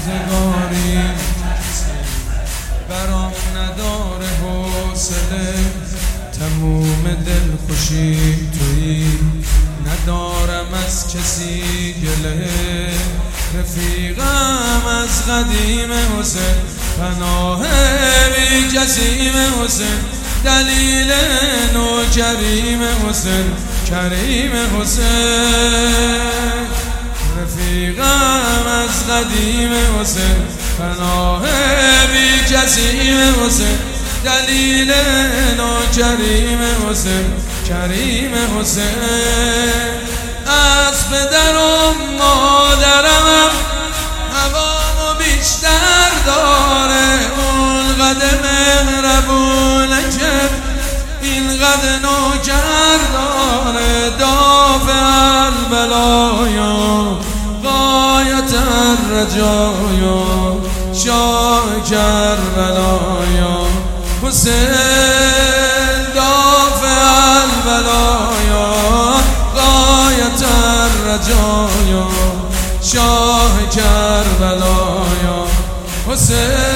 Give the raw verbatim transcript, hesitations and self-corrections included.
روزگاری برام نداره حوصله، تموم دل خوشی تویی، ندارم از کسی گله. رفیقم از قدیم حسین، پناه بی جسیم حسین، دلیل نوکریم حسین، کریم حسین. رفیقم از قدیم حسین، پناه بی جسیم حسین، دلیل نوکریم حسین، کریم حسین. از پدرم مادرم هوامو بیشتر داره، اون قدر مهربونه که این قدر نوکر داره. دافع البلایا غایت الرجایا، شاه کربلایا حسین. دافع البلایا غایت الرجایا، شاه کربلایا حسین.